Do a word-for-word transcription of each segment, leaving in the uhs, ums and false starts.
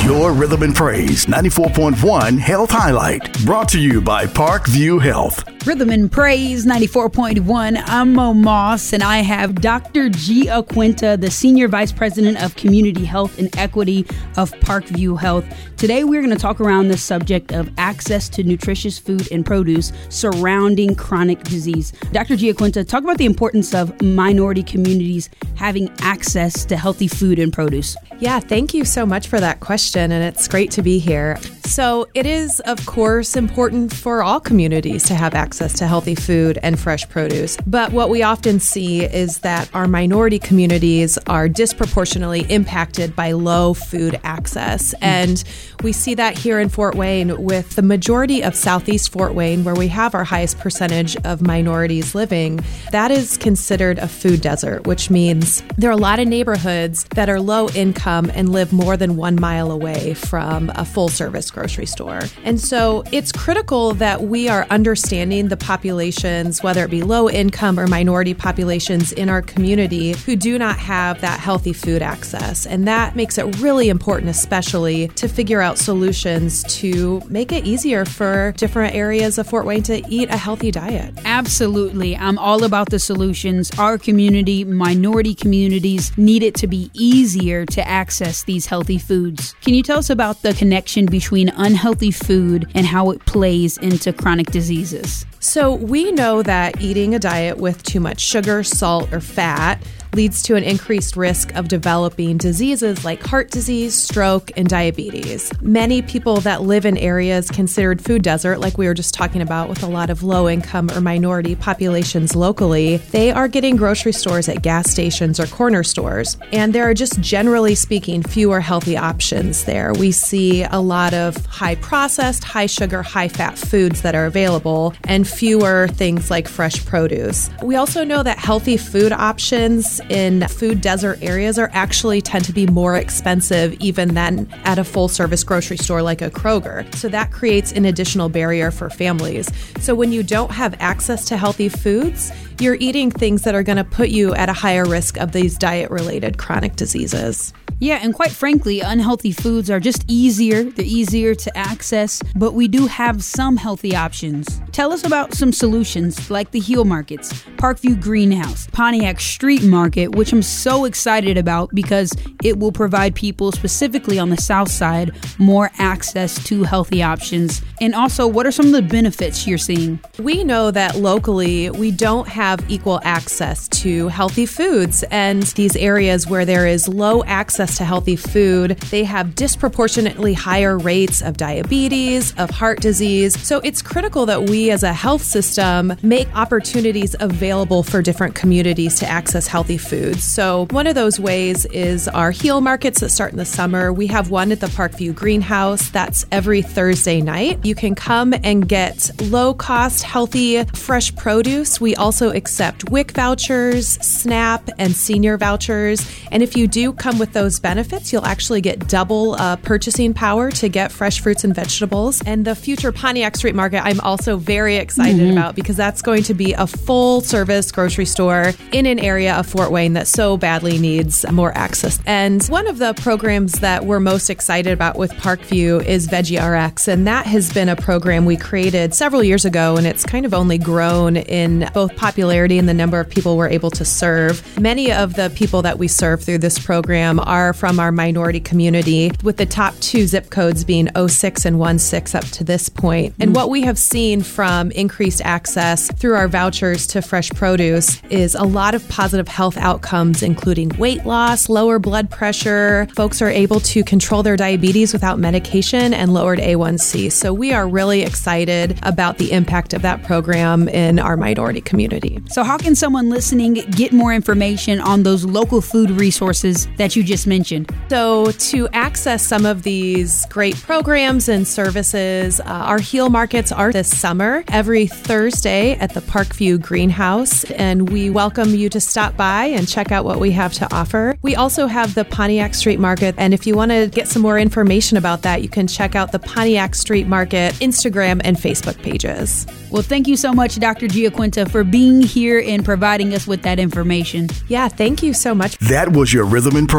Your Rhythm and Praise ninety-four point one Health Highlight, brought to you by Parkview Health. Rhythm and Praise ninety-four point one. I'm Mo Moss, and I have Doctor Gia Quinta, the Senior Vice President of Community Health and Equity of Parkview Health. Today, we're going to talk around the subject of access to nutritious food and produce surrounding chronic disease. Doctor Gia Quinta, talk about the importance of minority communities having access to healthy food and produce. Yeah, thank you so much for that question, and it's great to be here. So it is, of course, important for all communities to have access to healthy food and fresh produce. But what we often see is that our minority communities are disproportionately impacted by low food access. And we see that here in Fort Wayne with the majority of Southeast Fort Wayne, where we have our highest percentage of minorities living. That is considered a food desert, which means there are a lot of neighborhoods that are low income and live more than one mile away from a full-service grocery store. And so it's critical that we are understanding the populations, whether it be low income or minority populations in our community, who do not have that healthy food access. And that makes it really important, especially to figure out solutions to make it easier for different areas of Fort Wayne to eat a healthy diet. Absolutely. I'm all about the solutions. Our community, minority communities, need it to be easier to access these healthy foods. Can you tell us about the connection between unhealthy food and how it plays into chronic diseases? So we know that eating a diet with too much sugar, salt, or fat leads to an increased risk of developing diseases like heart disease, stroke, and diabetes. Many people that live in areas considered food desert, like we were just talking about with a lot of low-income or minority populations locally, they are getting grocery stores at gas stations or corner stores. And there are just, generally speaking, fewer healthy options there. We see a lot of high-processed, high-sugar, high-fat foods that are available, and fewer things like fresh produce. We also know that healthy food options in food desert areas are actually tend to be more expensive even than at a full-service grocery store like a Kroger. So that creates an additional barrier for families. So when you don't have access to healthy foods, you're eating things that are going to put you at a higher risk of these diet-related chronic diseases. Yeah, and quite frankly, unhealthy foods are just easier. They're easier to access, but we do have some healthy options. Tell us about some solutions like the Heal Markets, Parkview Greenhouse, Pontiac Street Market, which I'm so excited about because it will provide people specifically on the South Side more access to healthy options. And also, what are some of the benefits you're seeing? We know that locally, we don't have equal access to healthy foods, and these areas where there is low access to healthy food, they have disproportionately higher rates of diabetes, of heart disease. So it's critical that we as a health system make opportunities available for different communities to access healthy foods. So one of those ways is our Heal Markets that start in the summer. We have one at the Parkview Greenhouse. That's every Thursday night. You can come and get low-cost, healthy, fresh produce. We also accept W I C vouchers, SNAP, and senior vouchers. And if you do come with those benefits, you'll actually get double uh, purchasing power to get fresh fruits and vegetables. And the future Pontiac Street Market, I'm also very excited mm-hmm. about because that's going to be a full-service grocery store in an area of Fort Wayne that so badly needs more access. And one of the programs that we're most excited about with Parkview is Veggie R X, and that has been a program we created several years ago, and it's kind of only grown in both popularity and the number of people we're able to serve. Many of the people that we serve through this program are from our minority community, with the top two zip codes being oh six and one six up to this point. And what we have seen from increased access through our vouchers to fresh produce is a lot of positive health outcomes, including weight loss, lower blood pressure. Folks are able to control their diabetes without medication and lowered A one C. So we are really excited about the impact of that program in our minority community. So how can someone listening get more information on those local food resources that you just mentioned? So to access some of these great programs and services, uh, our Heal Markets are this summer, every Thursday at the Parkview Greenhouse, and we welcome you to stop by and check out what we have to offer. We also have the Pontiac Street Market, and if you want to get some more information about that, you can check out the Pontiac Street Market Instagram and Facebook pages. Well, thank you so much, Doctor Gia Quinta, for being here and providing us with that information. Yeah, thank you so much. That was your Rhythm and Praise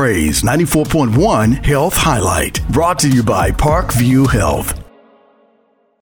ninety-four point one Health Highlight. Brought to you by Parkview Health.